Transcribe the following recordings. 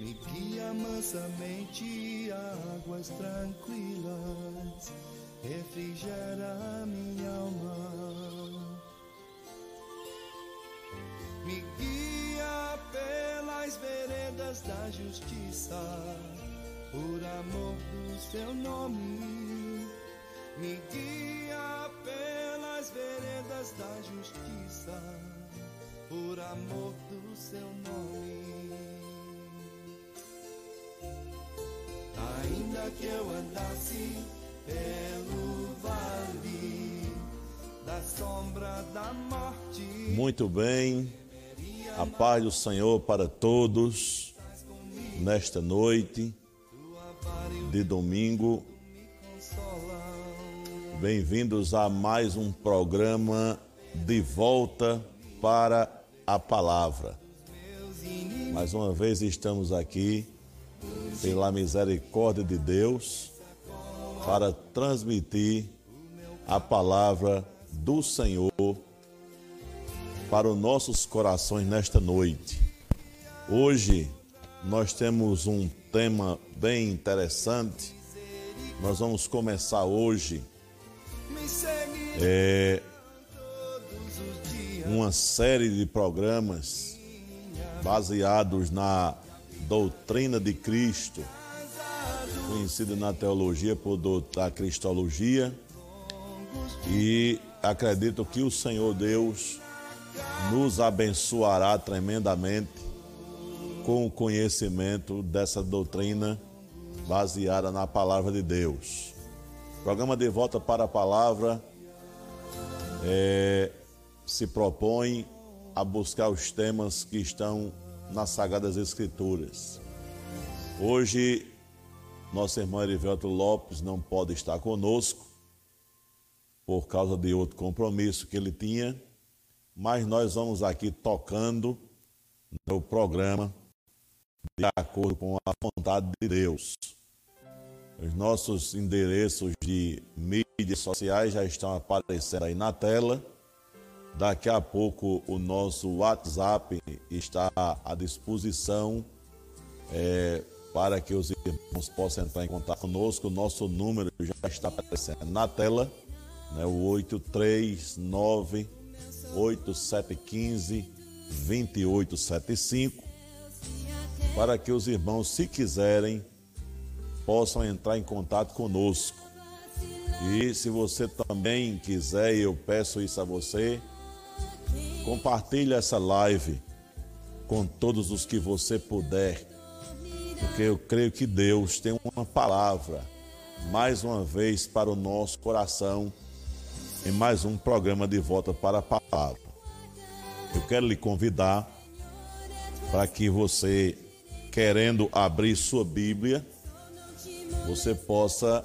Me guia mansamente a águas tranquilas, refrigera minha alma. Me guia pelas veredas da justiça, por amor do seu nome. Me guia pelas veredas da justiça, por amor do seu nome. Ainda que eu andasse pelo vale da sombra da morte. Muito bem, a paz do Senhor para todos nesta noite de domingo. Bem-vindos a mais um programa De Volta para a Palavra. Mais uma vez estamos aqui, pela misericórdia de Deus, para transmitir a palavra do Senhor para os nossos corações nesta noite. Hoje nós temos um tema bem interessante. Nós vamos começar hoje uma série de programas baseados na doutrina de Cristo, conhecida na teologia por da Cristologia, e acredito que o Senhor Deus nos abençoará tremendamente com o conhecimento dessa doutrina baseada na palavra de Deus. O programa De Volta para a Palavra se propõe a buscar os temas que estão nas Sagradas Escrituras. Hoje, nosso irmão Erivelto Lopes não pode estar conosco por causa de outro compromisso que ele tinha, mas nós vamos aqui tocando no programa de acordo com a vontade de Deus. Os nossos endereços de mídias sociais já estão aparecendo aí na tela. Daqui a pouco o nosso WhatsApp está à disposição para que os irmãos possam entrar em contato conosco. O nosso número já está aparecendo na tela, né? O 839-8715-2875, para que os irmãos, se quiserem, possam entrar em contato conosco. E se você também quiser, eu peço isso a você, compartilhe essa live com todos os que você puder, porque eu creio que Deus tem uma palavra, mais uma vez, para o nosso coração, em mais um programa De Volta para a Palavra. Eu quero lhe convidar para que você, querendo abrir sua Bíblia, você possa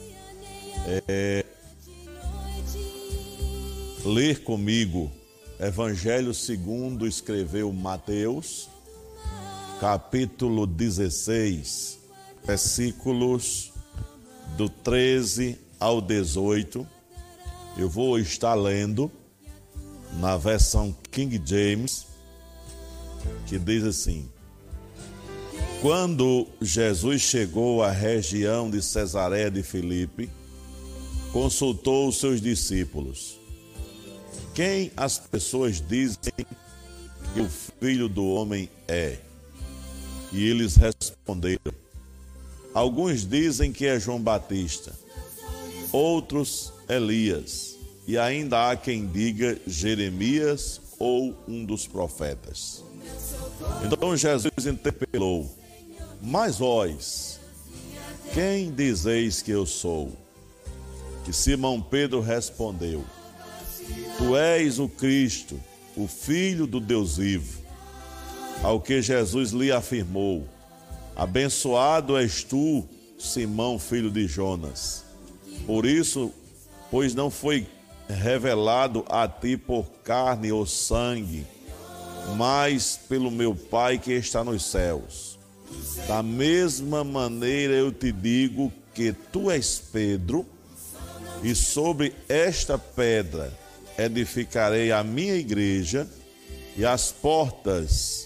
ler comigo Evangelho segundo escreveu Mateus, capítulo 16, versículos do 13 ao 18. Eu vou estar lendo na versão King James, que diz assim: Quando Jesus chegou à região de Cesareia de Filipe, consultou os seus discípulos: Quem as pessoas dizem que o Filho do Homem é? E eles responderam: Alguns dizem que é João Batista, outros Elias, e ainda há quem diga Jeremias ou um dos profetas. Então Jesus interpelou: Mas vós, quem dizeis que eu sou? E Simão Pedro respondeu: Tu és o Cristo, o Filho do Deus vivo. Ao que Jesus lhe afirmou: Abençoado és tu, Simão, filho de Jonas. Por isso, pois não foi revelado a ti por carne ou sangue, mas pelo meu Pai que está nos céus. Da mesma maneira eu te digo que tu és Pedro, e sobre esta pedra edificarei a minha igreja, e as portas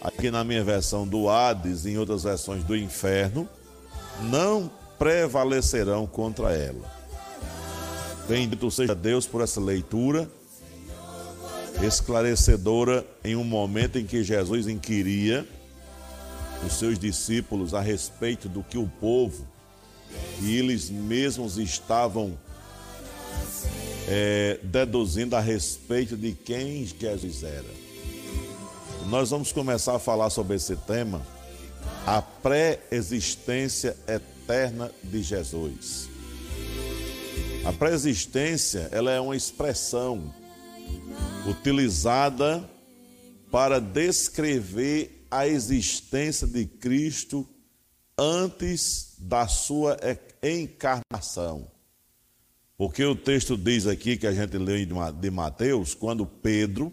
aqui na minha versão do Hades, em outras versões do inferno, não prevalecerão contra ela. Bendito seja Deus por essa leitura esclarecedora em um momento em que Jesus inquiria os seus discípulos a respeito do que o povo e eles mesmos estavam deduzindo a respeito de quem Jesus era. Nós vamos começar a falar sobre esse tema, a pré-existência eterna de Jesus. A pré-existência, ela é uma expressão utilizada para descrever a existência de Cristo antes da sua encarnação. Porque o texto diz aqui, que a gente leu de Mateus, quando Pedro,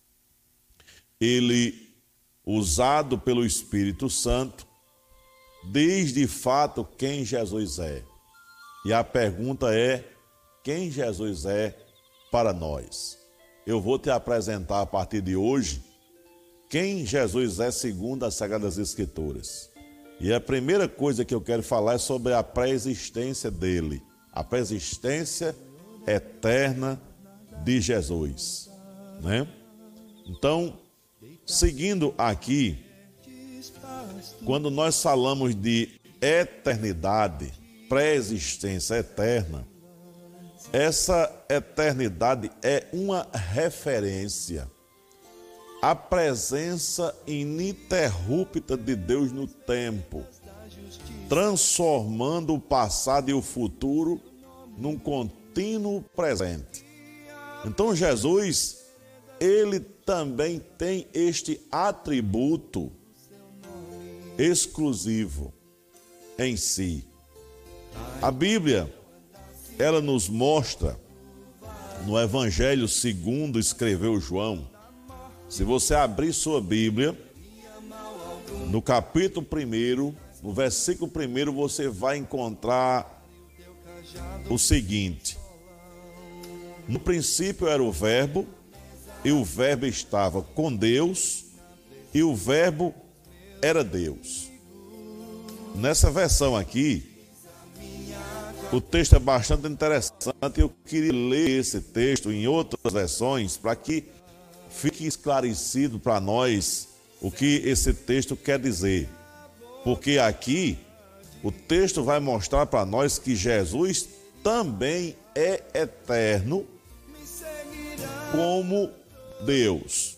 ele, usado pelo Espírito Santo, diz de fato quem Jesus é. E a pergunta é, quem Jesus é para nós? Eu vou te apresentar a partir de hoje quem Jesus é segundo as Sagradas Escrituras. E a primeira coisa que eu quero falar é sobre a pré-existência dele, a pré-existência eterna de Jesus, né? Então, seguindo aqui, quando nós falamos de eternidade, pré-existência eterna, essa eternidade é uma referência à presença ininterrupta de Deus no tempo, transformando o passado e o futuro num contínuo presente. Então Jesus, ele também tem este atributo exclusivo em si. A Bíblia, ela nos mostra, no Evangelho segundo escreveu João, se você abrir sua Bíblia, no capítulo 1, no versículo 1, você vai encontrar o seguinte: no princípio era o Verbo, e o Verbo estava com Deus, e o Verbo era Deus. Nessa versão aqui, o texto é bastante interessante. Eu queria ler esse texto em outras versões para que fique esclarecido para nós o que esse texto quer dizer. Porque aqui o texto vai mostrar para nós que Jesus também é eterno como Deus.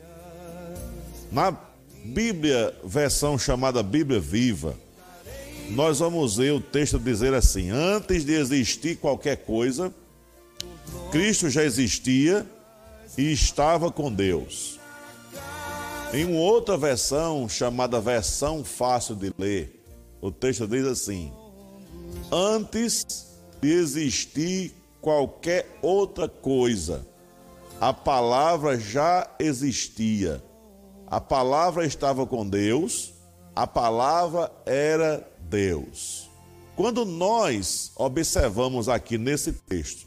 Na Bíblia, versão chamada Bíblia Viva, nós vamos ver o texto dizer assim: antes de existir qualquer coisa, Cristo já existia e estava com Deus. Em uma outra versão, chamada versão fácil de ler, o texto diz assim: antes de existir qualquer outra coisa, a palavra já existia. A palavra estava com Deus, a palavra era Deus. Quando nós observamos aqui nesse texto,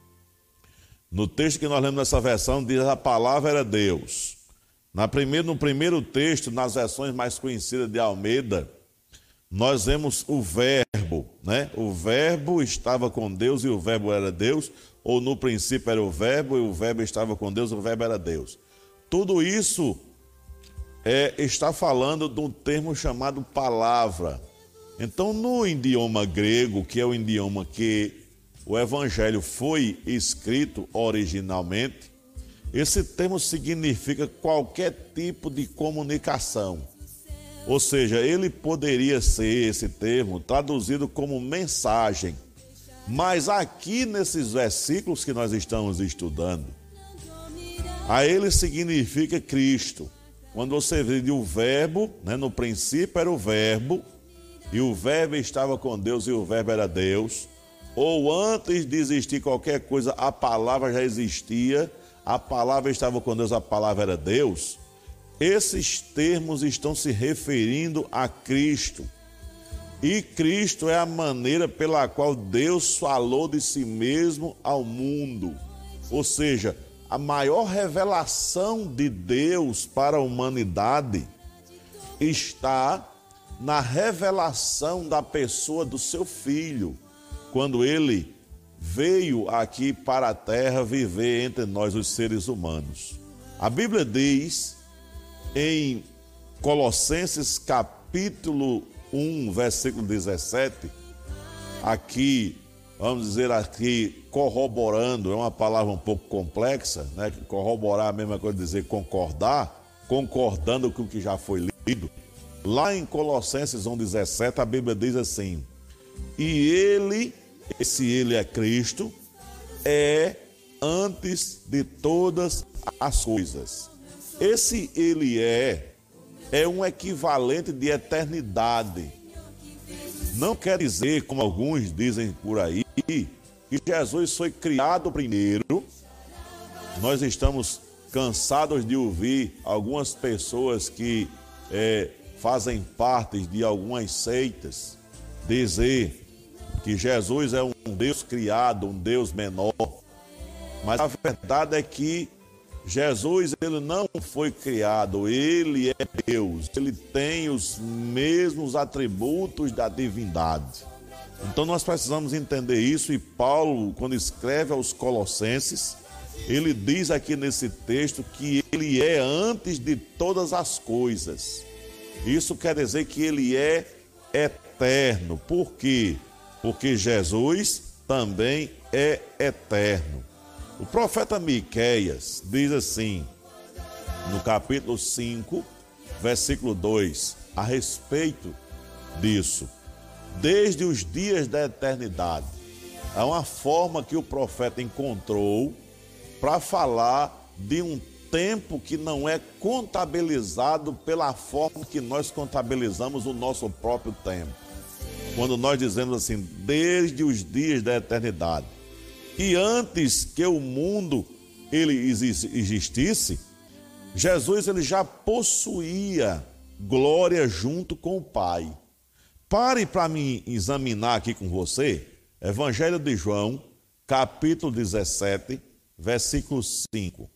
no texto que nós lemos nessa versão, diz a palavra era Deus. No primeiro texto, nas versões mais conhecidas de Almeida, nós vemos o verbo, né? O verbo estava com Deus e o verbo era Deus, ou no princípio era o verbo e o verbo estava com Deus e o verbo era Deus. Tudo isso está falando de um termo chamado palavra. Então, no idioma grego, que é o idioma que o Evangelho foi escrito originalmente, esse termo significa qualquer tipo de comunicação. Ou seja, ele poderia ser, esse termo, traduzido como mensagem. Mas aqui nesses versículos que nós estamos estudando, a ele significa Cristo. Quando você vê o verbo, né, no princípio era o verbo, e o verbo estava com Deus e o verbo era Deus, ou antes de existir qualquer coisa, a palavra já existia, a palavra estava com Deus, a palavra era Deus. Esses termos estão se referindo a Cristo. E Cristo é a maneira pela qual Deus falou de si mesmo ao mundo. Ou seja, a maior revelação de Deus para a humanidade está na revelação da pessoa do seu Filho, quando ele veio aqui para a terra viver entre nós, os seres humanos. A Bíblia diz em Colossenses capítulo 1, versículo 17, aqui, vamos dizer aqui, corroborando, é uma palavra um pouco complexa, né? Corroborar é a mesma coisa de dizer concordar, concordando com o que já foi lido. Lá em Colossenses 1,17, a Bíblia diz assim: e ele, esse ele é Cristo, é antes de todas as coisas. Esse ele é um equivalente de eternidade. Não quer dizer, como alguns dizem por aí, que Jesus foi criado primeiro. Nós estamos cansados de ouvir algumas pessoas que fazem parte de algumas seitas dizer que Jesus é um Deus criado, um Deus menor. Mas a verdade é que Jesus, ele não foi criado, ele é Deus, ele tem os mesmos atributos da divindade. Então nós precisamos entender isso, e Paulo, quando escreve aos Colossenses, ele diz aqui nesse texto que ele é antes de todas as coisas. Isso quer dizer que ele é eterno. Por quê? Porque Jesus também é eterno. O profeta Miqueias diz assim, no capítulo 5, versículo 2, a respeito disso: desde os dias da eternidade. É uma forma que o profeta encontrou para falar de um tempo que não é contabilizado pela forma que nós contabilizamos o nosso próprio tempo. Quando nós dizemos assim, desde os dias da eternidade. E antes que o mundo ele existisse, Jesus ele já possuía glória junto com o Pai. Pare para me examinar aqui com você, Evangelho de João, capítulo 17, versículo 5.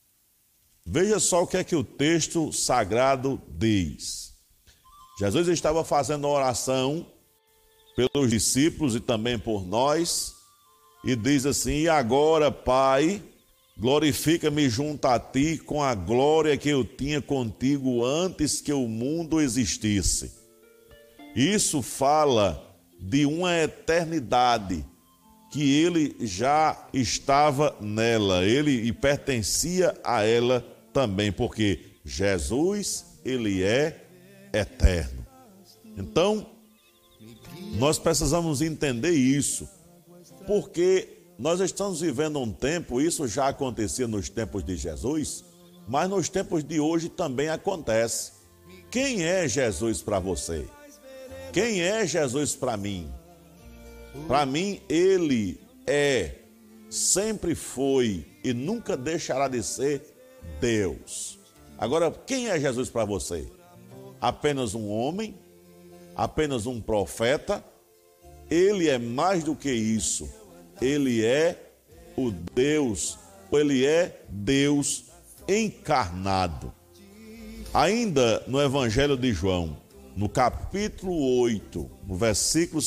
Veja só o que é que o texto sagrado diz. Jesus estava fazendo oração pelos discípulos e também por nós, e diz assim: e agora, Pai, glorifica-me junto a ti com a glória que eu tinha contigo antes que o mundo existisse. Isso fala de uma eternidade que ele já estava nela, ele pertencia a ela também, porque Jesus, ele é eterno. Então, nós precisamos entender isso, porque nós estamos vivendo um tempo, isso já acontecia nos tempos de Jesus, mas nos tempos de hoje também acontece. Quem é Jesus para você? Quem é Jesus para mim? Para mim, ele sempre foi e nunca deixará de ser Deus. Agora, quem é Jesus para você? Apenas um homem? Apenas um profeta? Ele é mais do que isso. Ele é o Deus, ele é Deus encarnado. Ainda no Evangelho de João, no capítulo 8, no versículo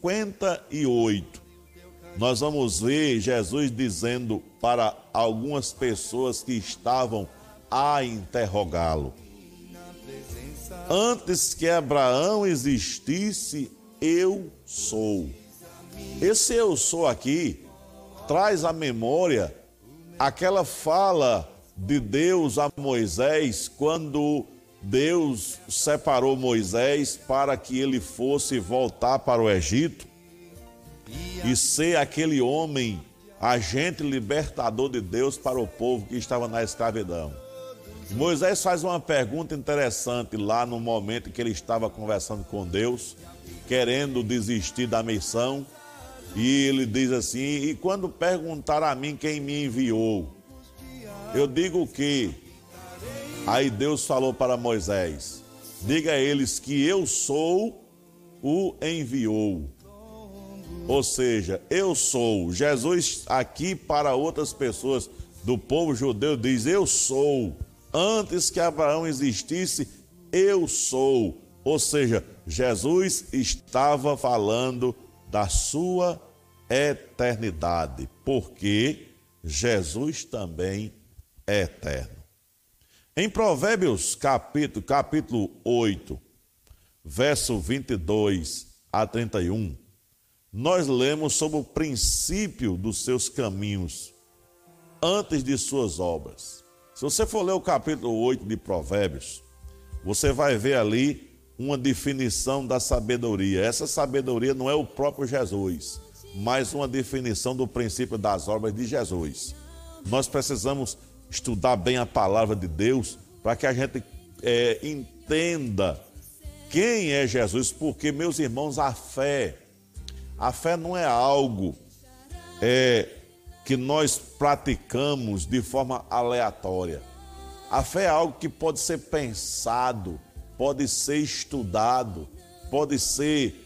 58, nós vamos ver Jesus dizendo para algumas pessoas que estavam a interrogá-lo: antes que Abraão existisse, eu sou. Esse eu sou aqui traz à memória aquela fala de Deus a Moisés, quando Deus separou Moisés para que ele fosse voltar para o Egito e ser aquele homem, agente libertador de Deus para o povo que estava na escravidão. Moisés faz uma pergunta interessante lá no momento em que ele estava conversando com Deus, querendo desistir da missão, e ele diz assim: e quando perguntar a mim quem me enviou, eu digo o quê? Aí Deus falou para Moisés: diga a eles que eu sou o enviou. Ou seja, eu sou. Jesus aqui para outras pessoas do povo judeu diz: eu sou. Antes que Abraão existisse, eu sou. Ou seja, Jesus estava falando da sua eternidade, porque Jesus também é eterno. Em Provérbios capítulo 8, verso 22 a 31, nós lemos sobre o princípio dos seus caminhos antes de suas obras. Se você for ler o capítulo 8 de Provérbios, você vai ver ali uma definição da sabedoria. Essa sabedoria não é o próprio Jesus, mas uma definição do princípio das obras de Jesus. Nós precisamos estudar bem a palavra de Deus para que a gente entenda quem é Jesus, porque, meus irmãos, a fé não é algo que nós praticamos de forma aleatória. A fé é algo que pode ser pensado, pode ser estudado, pode ser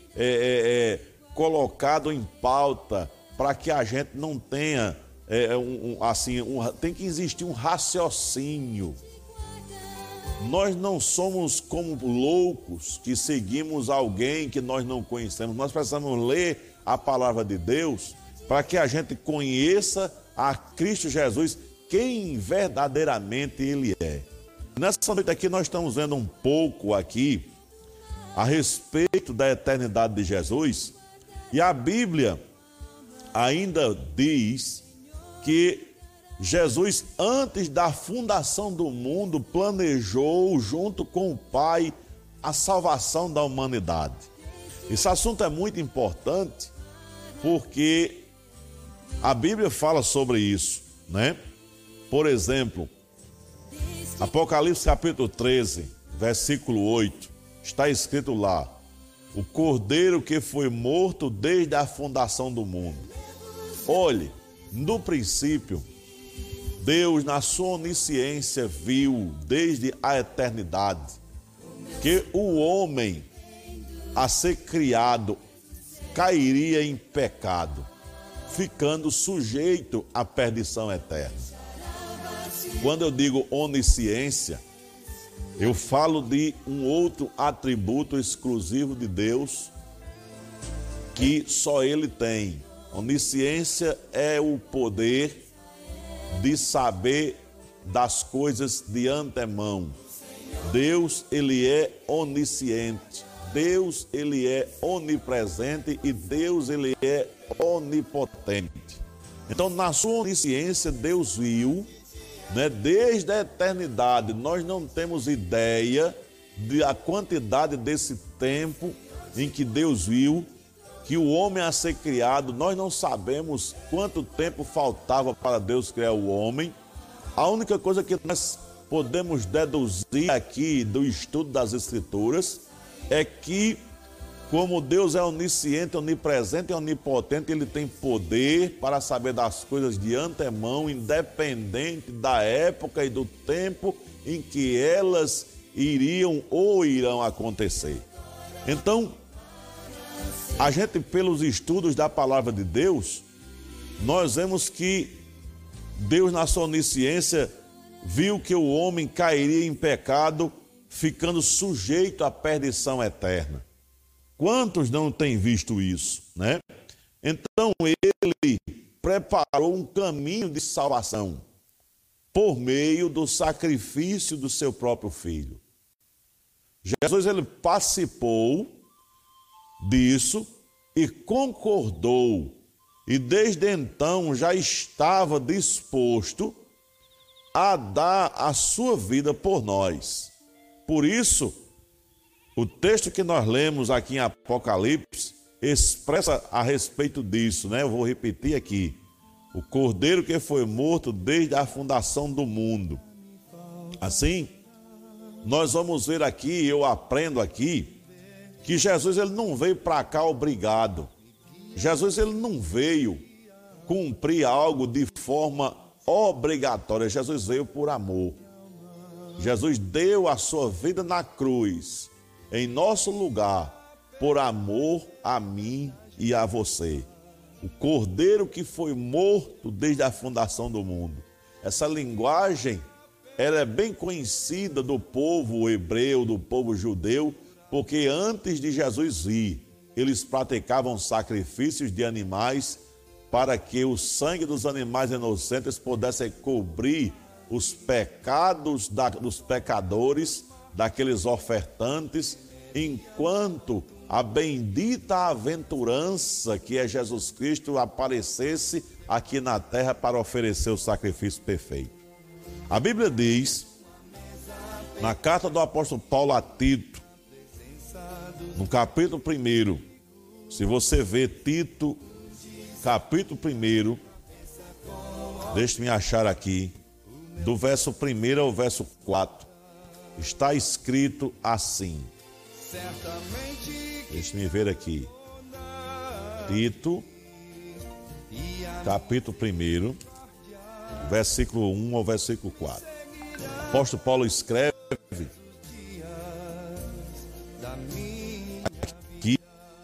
colocado em pauta para que a gente não tenha, tem que existir um raciocínio. Nós não somos como loucos que seguimos alguém que nós não conhecemos. Nós precisamos ler a palavra de Deus para que a gente conheça a Cristo Jesus, quem verdadeiramente Ele é. Nessa noite aqui nós estamos vendo um pouco aqui a respeito da eternidade de Jesus, e a Bíblia ainda diz que Jesus, antes da fundação do mundo, planejou junto com o Pai a salvação da humanidade. Esse assunto é muito importante porque a Bíblia fala sobre isso, né? Por exemplo, Apocalipse capítulo 13, versículo 8, está escrito lá: o Cordeiro que foi morto desde a fundação do mundo. Olhe, no princípio, Deus, na sua onisciência, viu desde a eternidade que o homem a ser criado cairia em pecado, ficando sujeito à perdição eterna. Quando eu digo onisciência, eu falo de um outro atributo exclusivo de Deus que só Ele tem. Onisciência é o poder de saber das coisas de antemão. Deus, Ele é onisciente. Deus, Ele é onipresente e Deus, Ele é onipotente. Então, na sua onisciência, Deus viu, né, desde a eternidade. Nós não temos ideia da quantidade desse tempo em que Deus viu que o homem a ser criado. Nós não sabemos quanto tempo faltava para Deus criar o homem. A única coisa que nós podemos deduzir aqui do estudo das Escrituras é que, como Deus é onisciente, onipresente e onipotente, Ele tem poder para saber das coisas de antemão, independente da época e do tempo em que elas iriam ou irão acontecer. Então, a gente, pelos estudos da palavra de Deus, nós vemos que Deus, na sua onisciência, viu que o homem cairia em pecado, ficando sujeito à perdição eterna. Quantos não têm visto isso, né? Então, Ele preparou um caminho de salvação por meio do sacrifício do seu próprio Filho. Jesus, Ele participou disso e concordou, e desde então já estava disposto a dar a sua vida por nós. Por isso, o texto que nós lemos aqui em Apocalipse expressa a respeito disso, né? Eu vou repetir aqui: o Cordeiro que foi morto desde a fundação do mundo. Assim, nós vamos ver aqui, eu aprendo aqui, que Jesus, ele não veio para cá obrigado. Jesus, ele não veio cumprir algo de forma obrigatória. Jesus veio por amor. Jesus deu a sua vida na cruz, em nosso lugar, por amor a mim e a você. O Cordeiro que foi morto desde a fundação do mundo. Essa linguagem ela é bem conhecida do povo hebreu, do povo judeu, porque antes de Jesus vir, eles praticavam sacrifícios de animais para que o sangue dos animais inocentes pudesse cobrir os pecados dos pecadores, daqueles ofertantes, enquanto a bendita aventurança que é Jesus Cristo aparecesse aqui na terra para oferecer o sacrifício perfeito. A Bíblia diz, na carta do apóstolo Paulo a Tito, no capítulo 1, se você ver Tito, capítulo 1, deixe-me achar aqui, do verso 1 ao verso 4, está escrito assim. Deixe-me ver aqui. Tito, capítulo 1, versículo 1 ao versículo 4. O apóstolo Paulo escreve aqui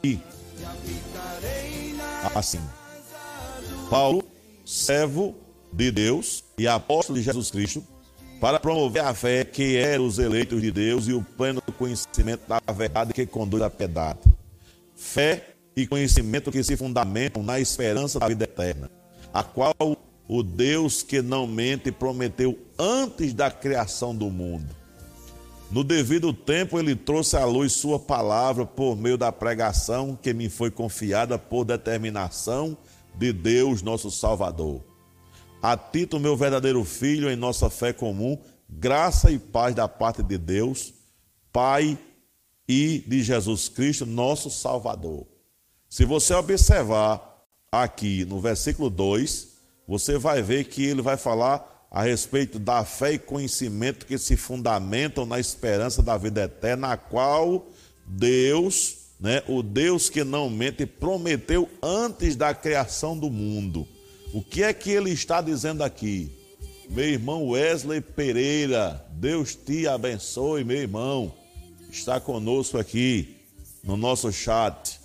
assim: Paulo, servo de Deus e apóstolo de Jesus Cristo, para promover a fé que era os eleitos de Deus e o pleno conhecimento da verdade que conduz à piedade. Fé e conhecimento que se fundamentam na esperança da vida eterna, a qual o Deus que não mente prometeu antes da criação do mundo. No devido tempo, ele trouxe à luz sua palavra por meio da pregação que me foi confiada por determinação de Deus, nosso Salvador. A Tito, meu verdadeiro filho, em nossa fé comum, graça e paz da parte de Deus, Pai, e de Jesus Cristo, nosso Salvador. Se você observar aqui no versículo 2, você vai ver que ele vai falar a respeito da fé e conhecimento que se fundamentam na esperança da vida eterna, a qual Deus, o Deus que não mente, prometeu antes da criação do mundo. O que é que ele está dizendo aqui? Meu irmão Wesley Pereira, Deus te abençoe, meu irmão. Está conosco aqui no nosso chat.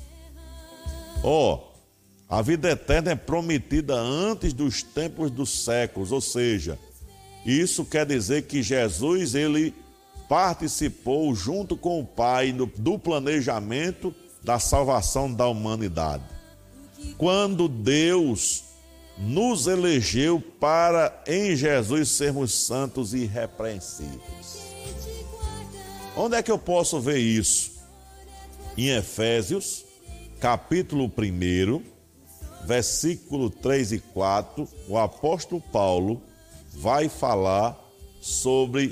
A vida eterna é prometida antes dos tempos dos séculos, ou seja, isso quer dizer que Jesus, ele participou junto com o Pai do planejamento da salvação da humanidade. Quando Deus nos elegeu para em Jesus sermos santos e irrepreensíveis. Onde é que eu posso ver isso? Em Efésios, capítulo 1, versículo 3 e 4, o apóstolo Paulo vai falar sobre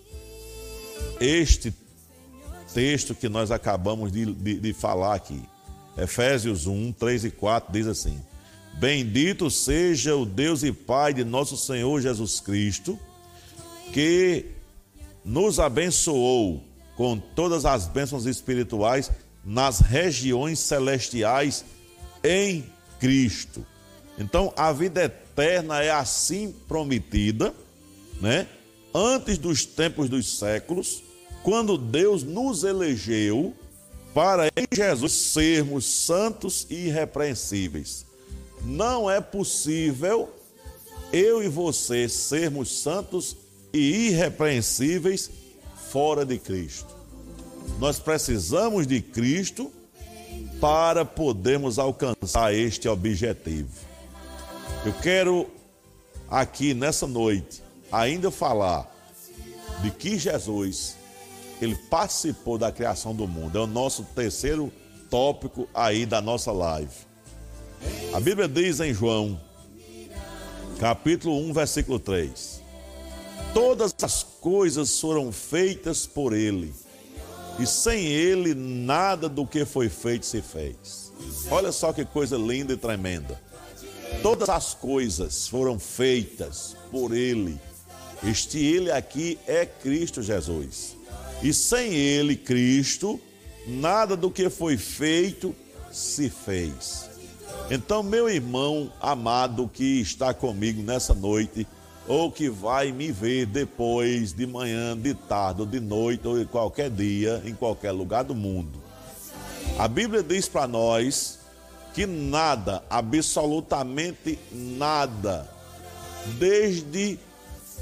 este texto que nós acabamos de falar aqui. Efésios 1, 3 e 4 diz assim: Bendito seja o Deus e Pai de nosso Senhor Jesus Cristo, que nos abençoou com todas as bênçãos espirituais nas regiões celestiais em Cristo. Então, a vida eterna é assim prometida, antes dos tempos dos séculos, quando Deus nos elegeu para em Jesus sermos santos e irrepreensíveis. Não é possível eu e você sermos santos e irrepreensíveis fora de Cristo. Nós precisamos de Cristo para podermos alcançar este objetivo. Eu quero aqui nessa noite ainda falar de que Jesus, ele participou da criação do mundo. É o nosso terceiro tópico aí da nossa live. A Bíblia diz em João, capítulo 1, versículo 3: Todas as coisas foram feitas por ele, e sem ele nada do que foi feito se fez. Olha só que coisa linda e tremenda. Todas as coisas foram feitas por ele. Este ele aqui é Cristo Jesus. E sem ele, Cristo, nada do que foi feito se fez. Então, meu irmão amado que está comigo nessa noite, ou que vai me ver depois, de manhã, de tarde, ou de noite, ou em qualquer dia, em qualquer lugar do mundo, a Bíblia diz para nós que nada, absolutamente nada, desde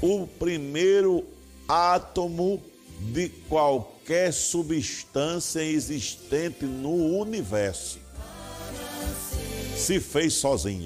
o primeiro átomo de qualquer substância existente no universo. Se fez sozinho.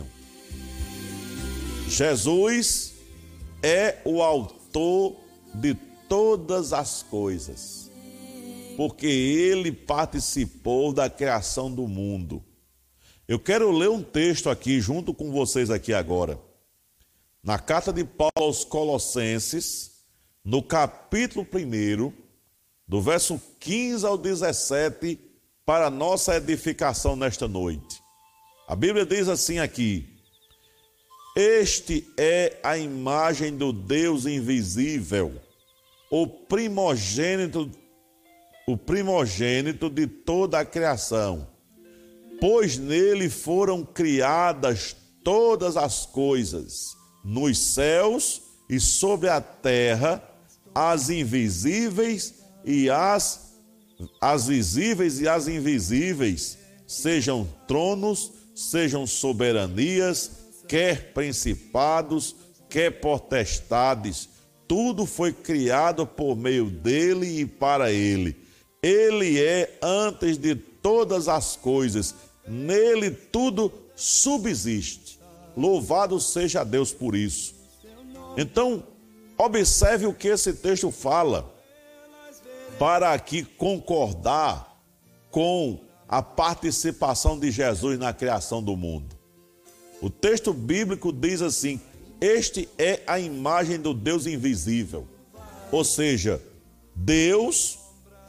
Jesus é o autor de todas as coisas, porque ele participou da criação do mundo. Eu quero ler um texto aqui junto com vocês aqui agora. Na carta de Paulo aos Colossenses, no capítulo 1, do verso 15 ao 17, para nossa edificação nesta noite. A Bíblia diz assim aqui: este é a imagem do Deus invisível, o primogênito de toda a criação, pois nele foram criadas todas as coisas, nos céus e sobre a terra, as invisíveis e as visíveis e as invisíveis, sejam tronos, sejam soberanias, quer principados, quer potestades, tudo foi criado por meio dele e para ele. Ele é antes de todas as coisas, nele tudo subsiste. Louvado seja Deus por isso. Então, observe o que esse texto fala, para aqui concordar com a participação de Jesus na criação do mundo. O texto bíblico diz assim: este é a imagem do Deus invisível. Ou seja, Deus,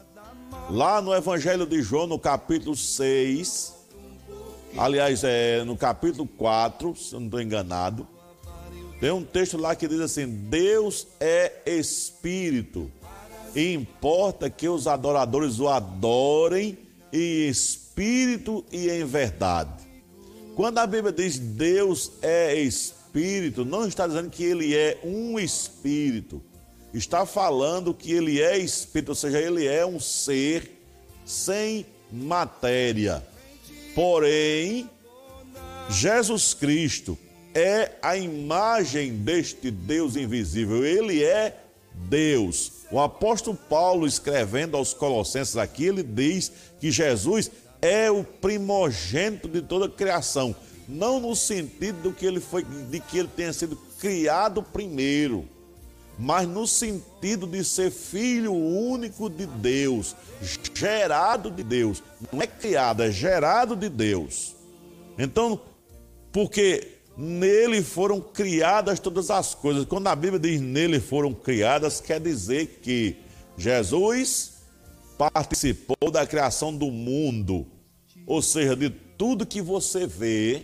lá no Evangelho de João, no capítulo 6, aliás, no capítulo 4, se eu não estou enganado, tem um texto lá que diz assim: Deus é Espírito, e importa que os adoradores o adorem em espírito e em verdade. Quando a Bíblia diz Deus é Espírito, não está dizendo que ele é um espírito, está falando que ele é espírito, ou seja, ele é um ser sem matéria. Porém, Jesus Cristo é a imagem deste Deus invisível, ele é Deus. O apóstolo Paulo, escrevendo aos Colossenses aqui, ele diz que Jesus é o primogênito de toda a criação, não no sentido de que ele tenha sido criado primeiro, mas no sentido de ser filho único de Deus, gerado de Deus. Não é criado, é gerado de Deus. Então, porque nele foram criadas todas as coisas. Quando a Bíblia diz nele foram criadas, quer dizer que Jesus participou da criação do mundo, ou seja, de tudo que você vê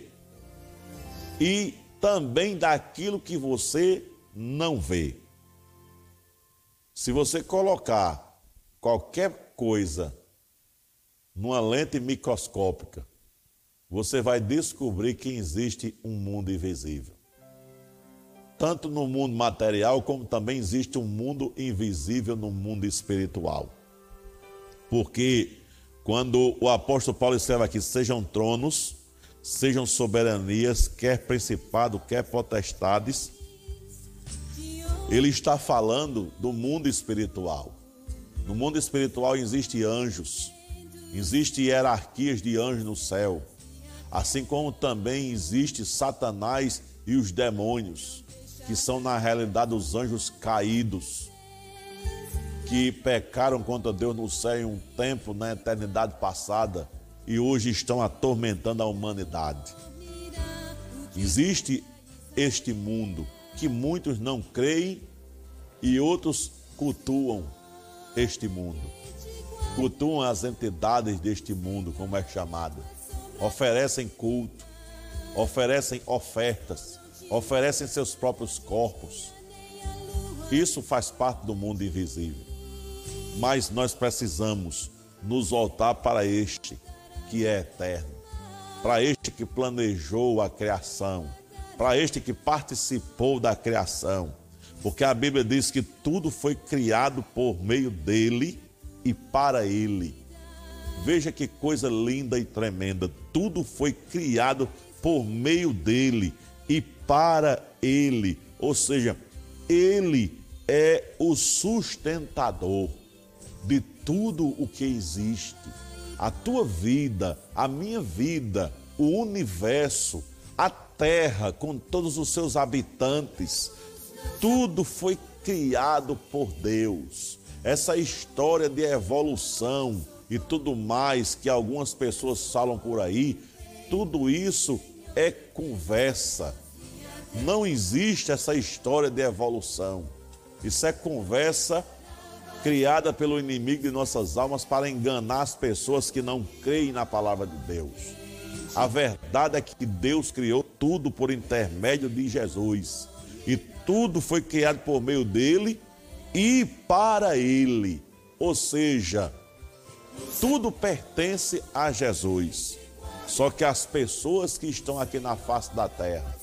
e também daquilo que você não vê. Se você colocar qualquer coisa numa lente microscópica, você vai descobrir que existe um mundo invisível. Tanto no mundo material, como também existe um mundo invisível no mundo espiritual. Porque quando o apóstolo Paulo escreve aqui, sejam tronos, sejam soberanias, quer principado, quer potestades, ele está falando do mundo espiritual. No mundo espiritual existem anjos, existem hierarquias de anjos no céu, assim como também existe Satanás e os demônios, que são na realidade os anjos caídos, que pecaram contra Deus no céu em um tempo, na eternidade passada, e hoje estão atormentando a humanidade. Existe este mundo que muitos não creem e outros cultuam este mundo. Cultuam as entidades deste mundo, como é chamado. Oferecem culto, oferecem ofertas, oferecem seus próprios corpos. Isso faz parte do mundo invisível. Mas nós precisamos nos voltar para este que é eterno, para este que planejou a criação, para este que participou da criação, porque a Bíblia diz que tudo foi criado por meio dele e para ele. Veja que coisa linda e tremenda, tudo foi criado por meio dele e para ele, ou seja, Ele é o sustentador de tudo o que existe. A tua vida, a minha vida, o universo, a terra com todos os seus habitantes, tudo foi criado por Deus. Essa história de evolução e tudo mais que algumas pessoas falam por aí, tudo isso é conversa. Não existe essa história de evolução. Isso é conversa criada pelo inimigo de nossas almas para enganar as pessoas que não creem na palavra de Deus. A verdade é que Deus criou tudo por intermédio de Jesus. E tudo foi criado por meio dele e para ele. Ou seja, tudo pertence a Jesus. Só que as pessoas que estão aqui na face da terra,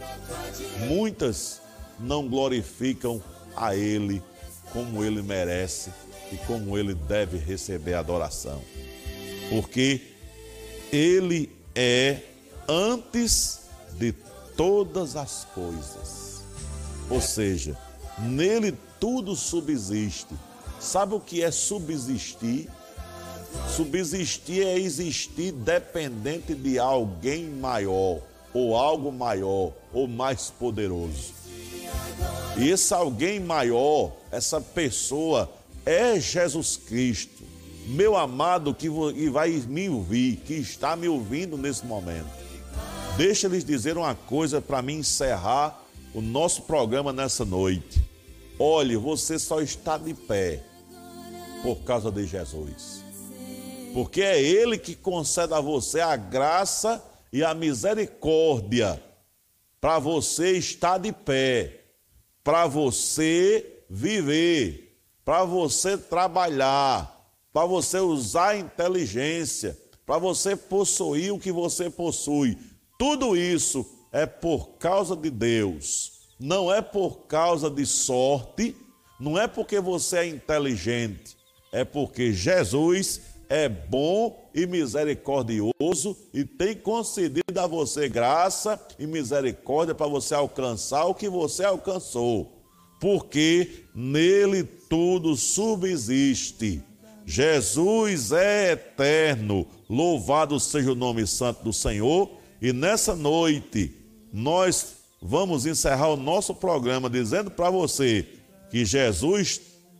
muitas não glorificam a ele como ele merece e como ele deve receber adoração. Porque ele é antes de todas as coisas. Ou seja, nele tudo subsiste. Sabe o que é subsistir? Subsistir é existir dependente de alguém maior, ou algo maior, ou mais poderoso. E esse alguém maior, essa pessoa é Jesus Cristo. Meu amado que vai me ouvir, que está me ouvindo nesse momento. Deixa eu lhes dizer uma coisa para mim encerrar o nosso programa nessa noite. Olhe, você só está de pé por causa de Jesus. Porque é Ele que concede a você a graça e a misericórdia para você estar de pé, para você viver, para você trabalhar, para você usar a inteligência, para você possuir o que você possui. Tudo isso é por causa de Deus. Não é por causa de sorte, não é porque você é inteligente, é porque Jesus é bom e misericordioso e tem concedido a você graça e misericórdia para você alcançar o que você alcançou, porque nele tudo subsiste. Jesus é eterno, louvado seja o nome santo do Senhor. E nessa noite nós vamos encerrar o nosso programa dizendo para você que Jesus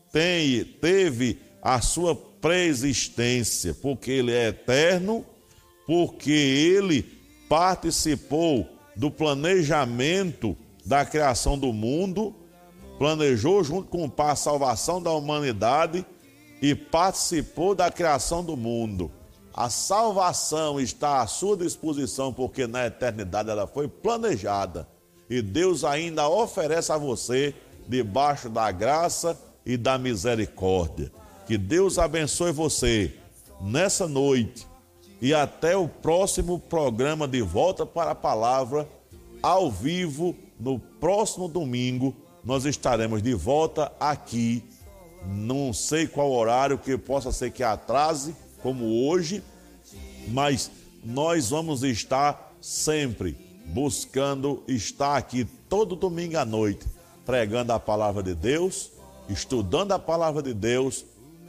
teve a sua preexistência, porque ele é eterno, porque ele participou do planejamento da criação do mundo, planejou junto com o Pai a salvação da humanidade e participou da criação do mundo. A salvação está à sua disposição, porque na eternidade ela foi planejada. E Deus ainda oferece a você debaixo da graça e da misericórdia. Que Deus abençoe você nessa noite e até o próximo programa de Volta para a Palavra, ao vivo, no próximo domingo. Nós estaremos de volta aqui, não sei qual horário, que possa ser que atrase, como hoje, mas nós vamos estar sempre buscando estar aqui todo domingo à noite, pregando a palavra de Deus, estudando a palavra de Deus,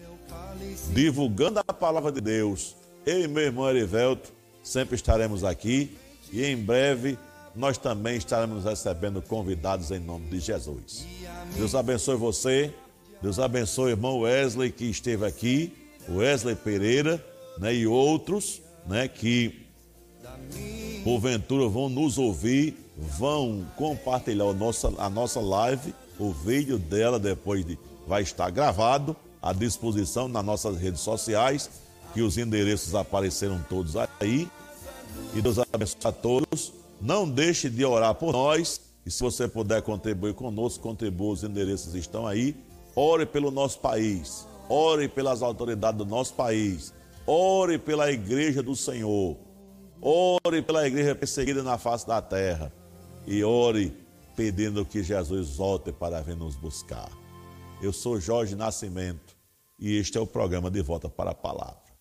divulgando a palavra de Deus. Eu e meu irmão Erivelto sempre estaremos aqui e em breve nós também estaremos recebendo convidados em nome de Jesus. Deus abençoe você, Deus abençoe o irmão Wesley que esteve aqui, o Wesley Pereira, né, e outros, né, que porventura vão nos ouvir, vão compartilhar a nossa live, o vídeo dela depois vai estar gravado à disposição nas nossas redes sociais, que os endereços apareceram todos aí. E Deus abençoe a todos. Não deixe de orar por nós. E se você puder contribuir conosco, contribua, os endereços estão aí. Ore pelo nosso país. Ore pelas autoridades do nosso país. Ore pela igreja do Senhor. Ore pela igreja perseguida na face da terra. E ore pedindo que Jesus volte para vir nos buscar. Eu sou Jorge Nascimento e este é o programa de Volta para a Palavra.